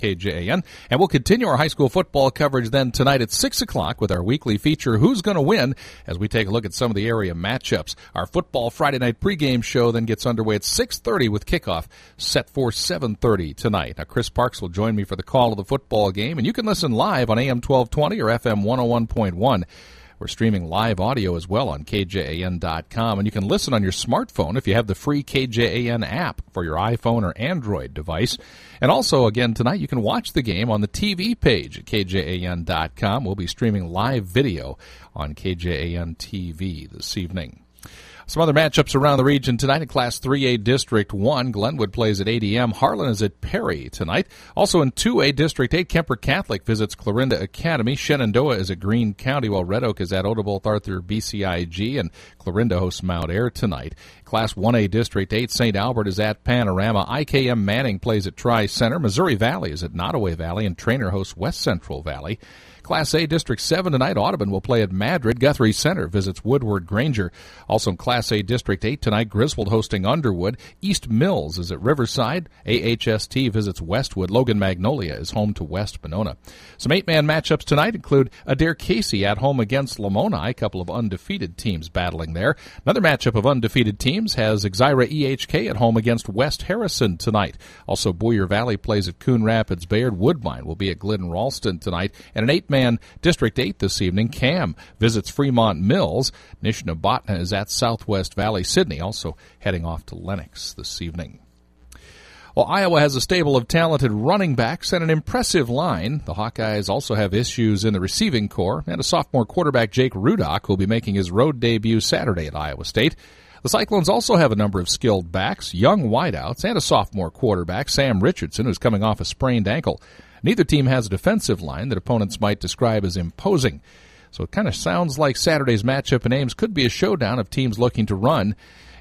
KJAN. And we'll continue our high school football coverage then tonight at 6 o'clock with our weekly feature, Who's Gonna Win?, as we take a look at some of the area matchups. Our football Friday night pregame show then gets underway at 6:30 with kickoff set for 7:30 tonight. Now, Chris Parks will join me for the call of the football game, and you can listen live on AM 1220 or FM 101.1. We're streaming live audio as well on KJAN.com, and you can listen on your smartphone if you have the free KJAN app for your iPhone or Android device. And also, again, tonight you can watch the game on the TV page at KJAN.com. We'll be streaming live video on KJAN TV this evening. Some other matchups around the region tonight in Class 3A District 1. Glenwood plays at 8 a.m. Harlan is at Perry tonight. Also in 2A District 8, Kemper Catholic visits Clarinda Academy. Shenandoah is at Greene County, while Red Oak is at Odebolth Arthur BCIG, and Clarinda hosts Mount Ayr tonight. Class 1A District 8, St. Albert is at Panorama. IKM Manning plays at Tri-Center. Missouri Valley is at Nottoway Valley, and Trainer hosts West Central Valley. Class A District 7 tonight, Audubon will play at Madrid. Guthrie Center visits Woodward Granger. Also in Class A District 8 tonight, Griswold hosting Underwood. East Mills is at Riverside. AHST visits Westwood. Logan Magnolia is home to West Monona. Some 8-man matchups tonight include Adair Casey at home against Lamoni, a couple of undefeated teams battling there. Another matchup of undefeated teams has Exira EHK at home against West Harrison tonight. Also, Boyer Valley plays at Coon Rapids Bayard. Woodbine will be at Glidden Ralston tonight. And an 8-man District 8 this evening, Cam visits Fremont Mills. Nishnabotna is at Southwest Valley. Sydney also heading off to Lenox this evening. Well, Iowa has a stable of talented running backs and an impressive line. The Hawkeyes also have issues in the receiving corps, and a sophomore quarterback, Jake Rudock, will be making his road debut Saturday at Iowa State. The Cyclones also have a number of skilled backs, young wideouts, and a sophomore quarterback, Sam Richardson, who's coming off a sprained ankle. Neither team has a defensive line that opponents might describe as imposing. So it kind of sounds like Saturday's matchup in Ames could be a showdown of teams looking to run,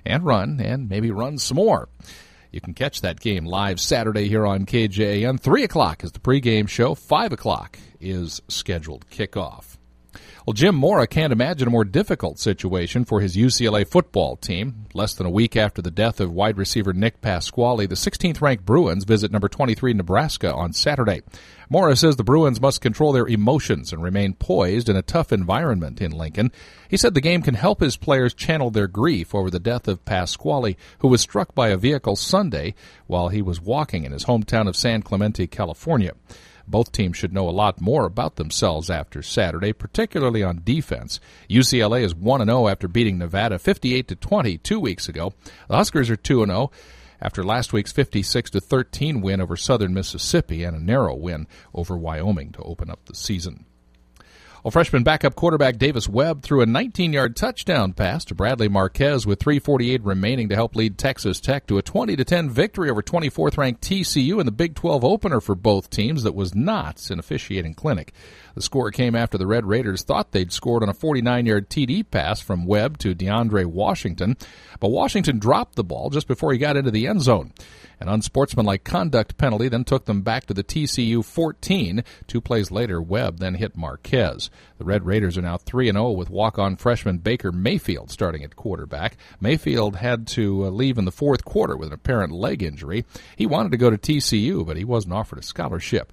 and maybe run some more. You can catch that game live Saturday here on KJAN. 3 o'clock is the pregame show. 5 o'clock is scheduled kickoff. Well, Jim Mora can't imagine a more difficult situation for his UCLA football team. Less than a week after the death of wide receiver Nick Pasquale, the 16th-ranked Bruins visit number 23 Nebraska on Saturday. Mora says the Bruins must control their emotions and remain poised in a tough environment in Lincoln. He said the game can help his players channel their grief over the death of Pasquale, who was struck by a vehicle Sunday while he was walking in his hometown of San Clemente, California. Both teams should know a lot more about themselves after Saturday, particularly on defense. UCLA is 1-0 after beating Nevada 58-20 2 weeks ago. The Huskers are 2-0 after last week's 56-13 win over Southern Mississippi and a narrow win over Wyoming to open up the season. Well, freshman backup quarterback Davis Webb threw a 19-yard touchdown pass to Bradley Marquez with 3:48 remaining to help lead Texas Tech to a 20-10 victory over 24th-ranked TCU in the Big 12 opener for both teams that was not an officiating clinic. The score came after the Red Raiders thought they'd scored on a 49-yard TD pass from Webb to DeAndre Washington, but Washington dropped the ball just before he got into the end zone. An unsportsmanlike conduct penalty then took them back to the TCU 14. 2 plays later, Webb then hit Marquez. The Red Raiders are now 3-0 with walk-on freshman Baker Mayfield starting at quarterback. Mayfield had to leave in the fourth quarter with an apparent leg injury. He wanted to go to TCU, but he wasn't offered a scholarship.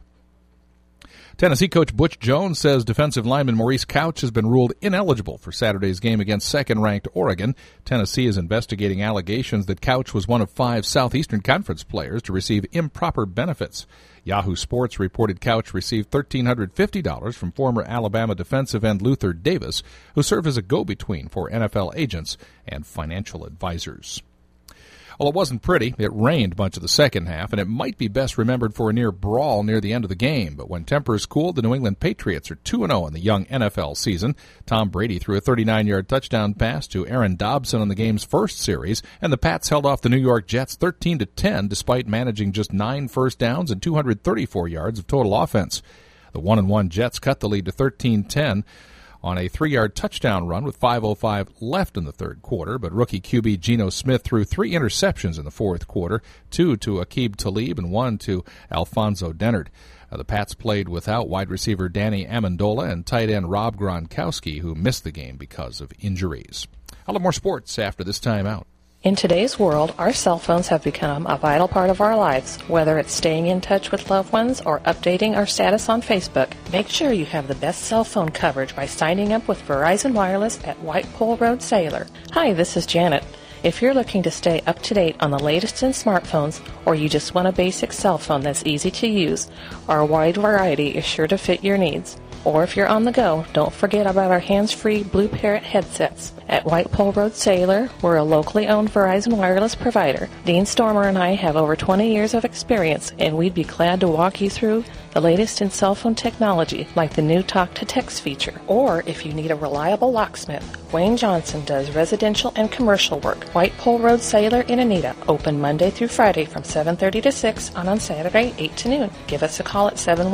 Tennessee coach Butch Jones says defensive lineman Maurice Couch has been ruled ineligible for Saturday's game against second-ranked Oregon. Tennessee is investigating allegations that Couch was one of 5 Southeastern Conference players to receive improper benefits. Yahoo Sports reported Couch received $1,350 from former Alabama defensive end Luther Davis, who served as a go-between for NFL agents and financial advisors. Well, it wasn't pretty. It rained much of the second half, and it might be best remembered for a near brawl near the end of the game. But when tempers cooled, the New England Patriots are 2-0 in the young NFL season. Tom Brady threw a 39-yard touchdown pass to Aaron Dobson on the game's first series, and the Pats held off the New York Jets 13-10 despite managing just 9 first downs and 234 yards of total offense. The 1-1 Jets cut the lead to 13-10 on a 3-yard touchdown run with 5:05 left in the third quarter, but rookie QB Geno Smith threw 3 interceptions in the fourth quarter, 2 to Aqib Talib and 1 to Alfonso Dennard. The Pats played without wide receiver Danny Amendola and tight end Rob Gronkowski, who missed the game because of injuries. I'll have more sports after this timeout. In today's world, our cell phones have become a vital part of our lives. Whether it's staying in touch with loved ones or updating our status on Facebook, make sure you have the best cell phone coverage by signing up with Verizon Wireless at White Pole Road Sailor. Hi, this is Janet. If you're looking to stay up to date on the latest in smartphones, or you just want a basic cell phone that's easy to use, our wide variety is sure to fit your needs. Or if you're on the go, don't forget about our hands-free Blue Parrot headsets. At White Pole Road Sailor, we're a locally owned Verizon Wireless provider. Dean Stormer and I have over 20 years of experience, and we'd be glad to walk you through the latest in cell phone technology, like the new Talk to Text feature. Or if you need a reliable locksmith, Wayne Johnson does residential and commercial work. White Pole Road Sailor in Anita, open Monday through Friday from 7:30 to 6, and on Saturday 8 to noon. Give us a call at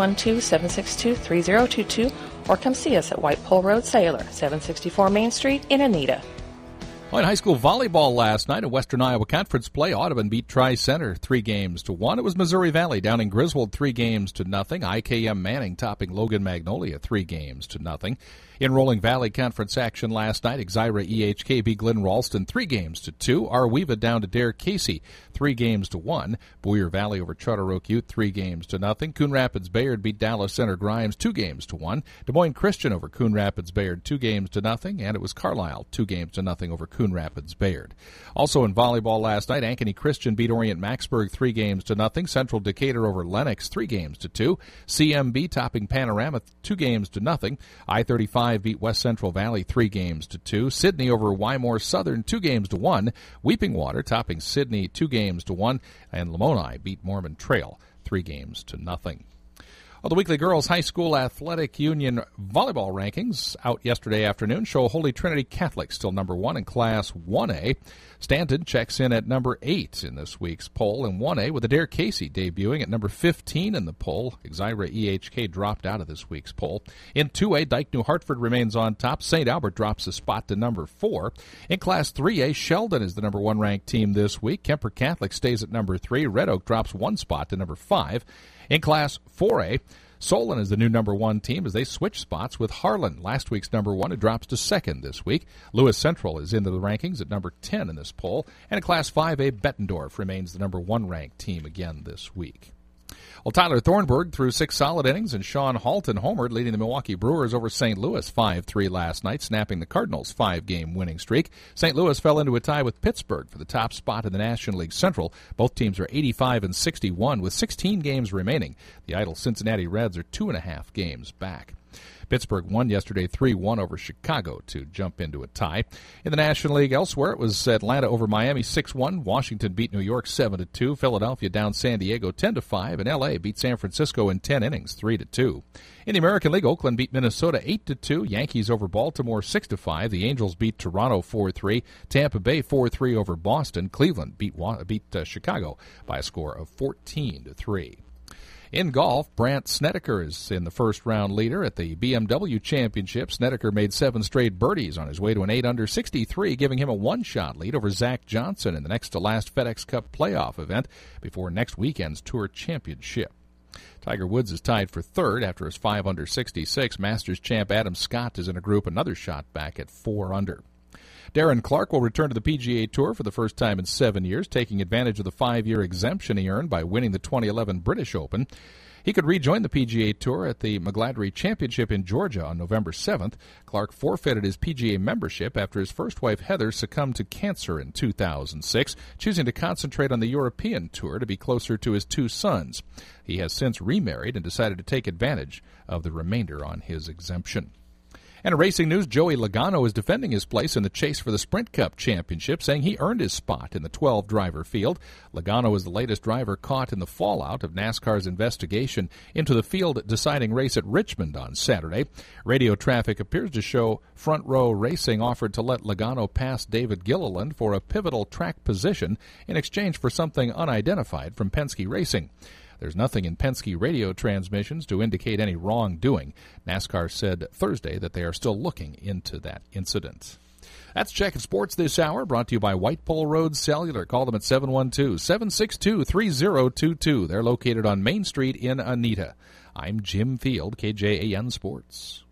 712-762-3022 or come see us at White Pole Road Sailor, 764 Main Street in Anita. In high school volleyball last night in Western Iowa Conference play, Audubon beat Tri-Center 3-1. It was Missouri Valley downing Griswold 3-0. IKM Manning topping Logan Magnolia 3-0. In Rolling Valley Conference action last night, Exira EHK beat Glen Ralston 3-2. Arweva down to Dare Casey 3-1. Boyer Valley over Charter Oak Ute 3-0. Coon Rapids Bayard beat Dallas Center Grimes 2-1. Des Moines Christian over Coon Rapids Bayard 2-0, and it was Carlisle 2-0 over Coon Rapids Bayard. Also in volleyball last night, Ankeny Christian beat Orient Maxburg 3-0. Central Decatur over Lennox 3-2. CMB topping Panorama 2-0. I-35 beat West Central Valley 3-2. Sydney over Wymore Southern 2-1. Weeping Water topping Sydney 2-1, and Lamoni beat Mormon Trail 3-0. Well, the weekly Girls High School Athletic Union volleyball rankings out yesterday afternoon show Holy Trinity Catholic still number 1 in Class 1A. Stanton checks in at number 8 in this week's poll in 1A, with Adair Casey debuting at number 15 in the poll. Exira EHK dropped out of this week's poll. In 2A, Dike New Hartford remains on top. St. Albert drops a spot to number 4. In Class 3A, Sheldon is the number 1 ranked team this week. Kemper Catholic stays at number 3. Red Oak drops 1 spot to number 5. In Class 4A, Solon is the new number 1 team as they switch spots with Harlan. Last week's number 1, it drops to 2nd this week. Lewis Central is into the rankings at number 10 in this poll. And in Class 5A, Bettendorf remains the number 1 ranked team again this week. Well, Tyler Thornburg threw 6 solid innings, and Sean Halton homered, leading the Milwaukee Brewers over St. Louis 5-3 last night, snapping the Cardinals' 5-game winning streak. St. Louis fell into a tie with Pittsburgh for the top spot in the National League Central. Both teams are 85-61 with 16 games remaining. The idle Cincinnati Reds are 2.5 games back. Pittsburgh won yesterday 3-1 over Chicago to jump into a tie. In the National League elsewhere, it was Atlanta over Miami 6-1. Washington beat New York 7-2. Philadelphia down San Diego 10-5. And L.A. beat San Francisco in 10 innings 3-2. In the American League, Oakland beat Minnesota 8-2. Yankees over Baltimore 6-5. The Angels beat Toronto 4-3. Tampa Bay 4-3 over Boston. Cleveland beat Chicago by a score of 14-3. In golf, Brandt Snedeker is in the first-round leader at the BMW Championship. Snedeker made 7 straight birdies on his way to an 8-under 63, giving him a one-shot lead over Zach Johnson in the next-to-last FedEx Cup playoff event before next weekend's Tour Championship. Tiger Woods is tied for third after his 5-under 66. Masters champ Adam Scott is in a group another shot back at 4-under. Darren Clark will return to the PGA Tour for the first time in 7 years, taking advantage of the 5-year exemption he earned by winning the 2011 British Open. He could rejoin the PGA Tour at the McGladrey Championship in Georgia on November 7th. Clark forfeited his PGA membership after his first wife Heather succumbed to cancer in 2006, choosing to concentrate on the European Tour to be closer to his 2 sons. He has since remarried and decided to take advantage of the remainder on his exemption. And in racing news, Joey Logano is defending his place in the chase for the Sprint Cup Championship, saying he earned his spot in the 12-driver field. Logano is the latest driver caught in the fallout of NASCAR's investigation into the field-deciding race at Richmond on Saturday. Radio traffic appears to show Front Row Racing offered to let Logano pass David Gilliland for a pivotal track position in exchange for something unidentified from Penske Racing. There's nothing in Penske radio transmissions to indicate any wrongdoing. NASCAR said Thursday that they are still looking into that incident. That's Checkin' Sports this hour, brought to you by White Pole Road Cellular. Call them at 712-762-3022. They're located on Main Street in Anita. I'm Jim Field, KJAN Sports.